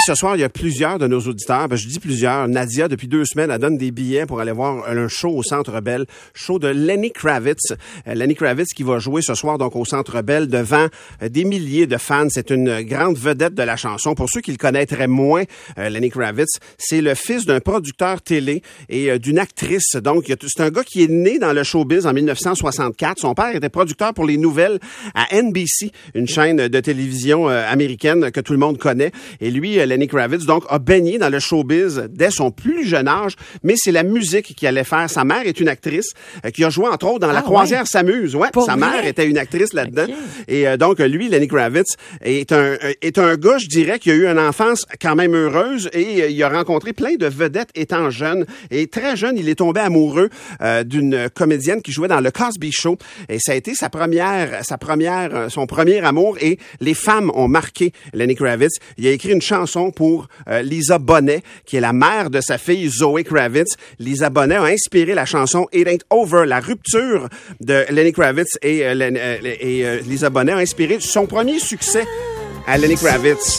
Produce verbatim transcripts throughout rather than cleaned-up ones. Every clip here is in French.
ce soir, il y a plusieurs de nos auditeurs. Ben, je dis plusieurs. Nadia, depuis deux semaines, elle donne des billets pour aller voir un show au Centre Bell. Show de Lenny Kravitz. Euh, Lenny Kravitz qui va jouer ce soir donc au Centre Bell devant euh, des milliers de fans. C'est une grande vedette de la chanson. Pour ceux qui le connaîtraient moins, euh, Lenny Kravitz, c'est le fils d'un producteur télé et euh, d'une actrice. Donc, c'est un gars qui est né dans le showbiz en dix-neuf cent soixante-quatre. Son père était producteur pour les nouvelles à N B C, une chaîne de télévision euh, américaine que tout le monde connaît. Et lui, euh, Lenny Kravitz, donc, a baigné dans le showbiz dès son plus jeune âge, mais c'est la musique qu'il allait faire. Sa mère est une actrice euh, qui a joué, entre autres, dans ah, La Croisière ouais. s'amuse. Ouais, sa mère vrai? était une actrice là-dedans. Okay. Et euh, donc, lui, Lenny Kravitz, est un, est un gars, je dirais, qui a eu une enfance quand même heureuse et euh, il a rencontré plein de vedettes étant jeune. Et très jeune, il est tombé amoureux euh, d'une comédienne qui jouait dans le Cosby Show. Et ça a été sa première, sa première, son premier amour. Et les femmes ont marqué Lenny Kravitz. Il a écrit une chanson pour euh, Lisa Bonet, qui est la mère de sa fille Zoe Kravitz. Lisa Bonet a inspiré la chanson It Ain't Over. La rupture de Lenny Kravitz et, euh, et, et euh, Lisa Bonet a inspiré son premier succès à Lenny Kravitz.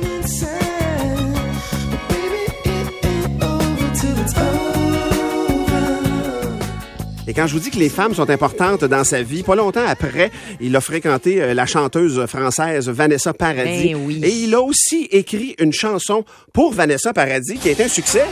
Et quand je vous dis que les femmes sont importantes dans sa vie, pas longtemps après, il a fréquenté euh, la chanteuse française Vanessa Paradis. Ben oui. Et il a aussi écrit une chanson pour Vanessa Paradis qui a été un succès.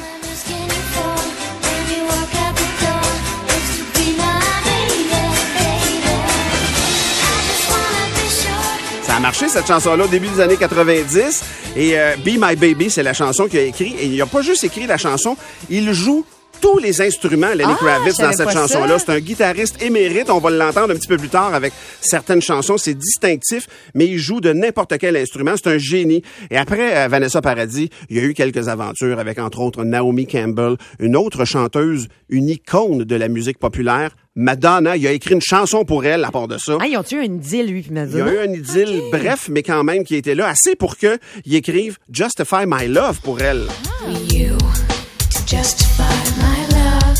Ça a marché, cette chanson-là, au début des années quatre-vingt-dix. Et euh, Be My Baby, c'est la chanson qu'il a écrite. Et il n'a pas juste écrit la chanson, il joue tous les instruments, Lenny ah, Kravitz, dans cette chanson-là. C'est un guitariste émérite. On va l'entendre un petit peu plus tard avec certaines chansons. C'est distinctif, mais il joue de n'importe quel instrument. C'est un génie. Et après euh, Vanessa Paradis, il y a eu quelques aventures avec, entre autres, Naomi Campbell, une autre chanteuse, une icône de la musique populaire, Madonna. Il a écrit une chanson pour elle, à part de ça. Ah, ils ont-tu eu un idylle, lui, puis Madonna? Il y a eu un idylle, okay. bref, mais quand même, qui était là, assez pour qu'ils écrivent Justify My Love pour elle. Ah. You to justify my love.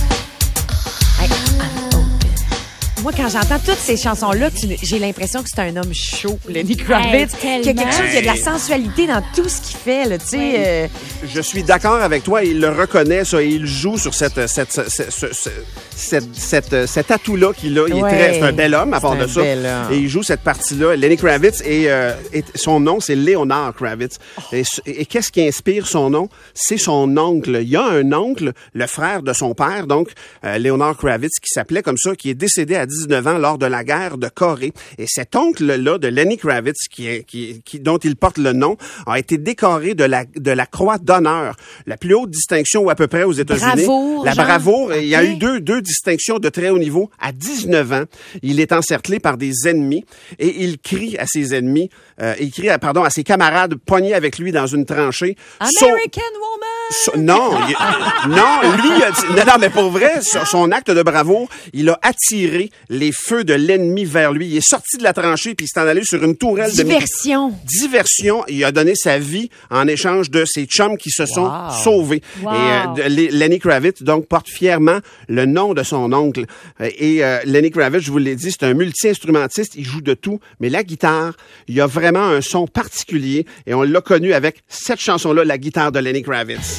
Hey, I'm open. Moi, quand j'entends toutes ces chansons-là, tu, j'ai l'impression que c'est un homme chaud, Lenny Kravitz. Hey, qu'il y a quelque chose, il y a de la sensualité dans tout ce qu'il fait, là, tu sais. Oui. Euh... Je suis d'accord avec toi, il le reconnaît, ça, et il joue sur cette, cette, cette, cette, cette, cette, cette cet atout-là qu'il a. Il ouais. est très, c'est un bel homme, à part de ça. Et il joue cette partie-là. Lenny Kravitz, et, euh, et son nom, c'est Leonard Kravitz. Oh. Et, et qu'est-ce qui inspire son nom? C'est son oncle. Il y a un oncle, le frère de son père, donc euh, Leonard Kravitz, qui s'appelait comme ça, qui est décédé à dix-neuf ans lors de la guerre de Corée. Et cet oncle-là de Lenny Kravitz, qui est, qui, qui, dont il porte le nom, a été décoré de la, de la Croix d'honneur, la plus haute distinction à peu près aux États-Unis. Bravoure, la genre. bravoure. Okay. Il y a eu deux, deux distinctions de très haut niveau. À dix-neuf ans, il est encerclé par des ennemis et il crie à ses ennemis, euh, il crie, à, pardon, à ses camarades pognés avec lui dans une tranchée. American so, Woman! So, non, il, non, lui, il a dit, non, non, mais pour vrai, son acte de bravoure, il a attiré les feux de l'ennemi vers lui. Il est sorti de la tranchée puis il s'est en allé sur une tourelle Diversion. de... Diversion. Diversion. Il a donné sa vie en échange de ses chums qui se sont wow. sauvés. Wow. Et euh, de, Lenny Kravitz, donc, porte fièrement le nom de son oncle. Et euh, Lenny Kravitz, je vous l'ai dit, c'est un multi-instrumentiste. Il joue de tout. Mais la guitare, il y a vraiment un son particulier. Et on l'a connu avec cette chanson-là, la guitare de Lenny Kravitz.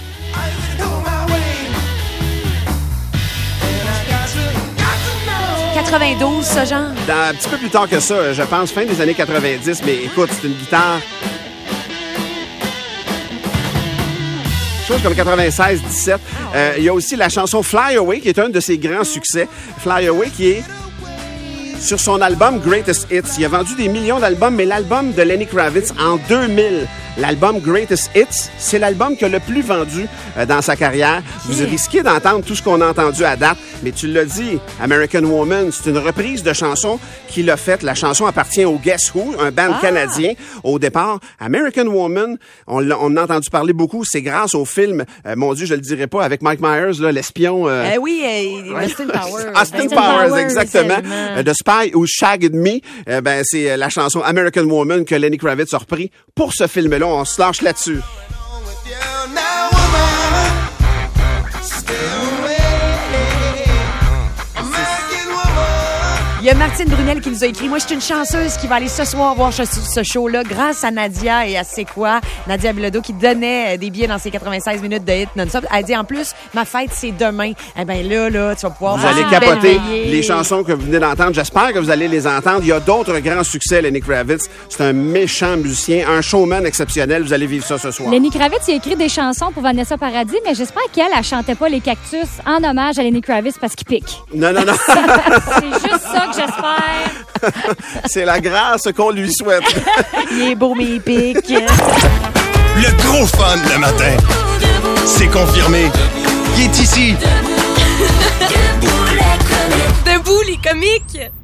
quatre-vingt-douze, ce genre? Dans, un petit peu plus tard que ça, je pense, fin des années quatre-vingt-dix, mais écoute, c'est une guitare... chose comme quatre-vingt-seize dix-sept. Euh, il y a aussi la chanson Fly Away, qui est un de ses grands succès. Fly Away, qui est sur son album Greatest Hits. Il a vendu des millions d'albums, mais l'album de Lenny Kravitz en deux mille, l'album Greatest Hits, c'est l'album qui a le plus vendu euh, dans sa carrière. Vous risquez d'entendre tout ce qu'on a entendu à date, mais tu l'as dit, American Woman, c'est une reprise de chanson qu'il a faite. La chanson appartient au Guess Who, un band ah. canadien. Au départ, American Woman, on, l'a, on a entendu parler beaucoup, c'est grâce au film, euh, mon Dieu, je le dirai pas, avec Mike Myers, là, l'espion... Euh... Eh oui, euh, Austin Powers. Austin, Austin Powers, Powers, exactement. Euh, The Spy Who Shagged Me, euh, ben, c'est la chanson American Woman que Lenny Kravitz a repris pour ce film-là. On se lâche là-dessus. Il y a Martine Brunel qui nous a écrit « Moi, je suis une chanceuse qui va aller ce soir voir ce, ce show-là grâce à Nadia et à C'est quoi? Nadia Bilodeau qui donnait des billets dans ses quatre-vingt-seize minutes de hit non-stop. Elle dit en plus, ma fête, c'est demain. Eh bien là, là, tu vas pouvoir... Vous allez capoter les chansons que vous venez d'entendre. J'espère que vous allez les entendre. Il y a d'autres grands succès, Lenny Kravitz. C'est un méchant musicien, un showman exceptionnel. Vous allez vivre ça ce soir. Lenny Kravitz, il a écrit des chansons pour Vanessa Paradis, mais j'espère qu'elle, elle chantait pas les cactus en hommage à Lenny Kravitz parce qu'il pique. Non, non, non. C'est juste ça que j'espère. C'est la grâce qu'on lui souhaite. Il est beau, mais il pique. Le gros fun le matin. C'est confirmé. Il est ici. Debout les comiques.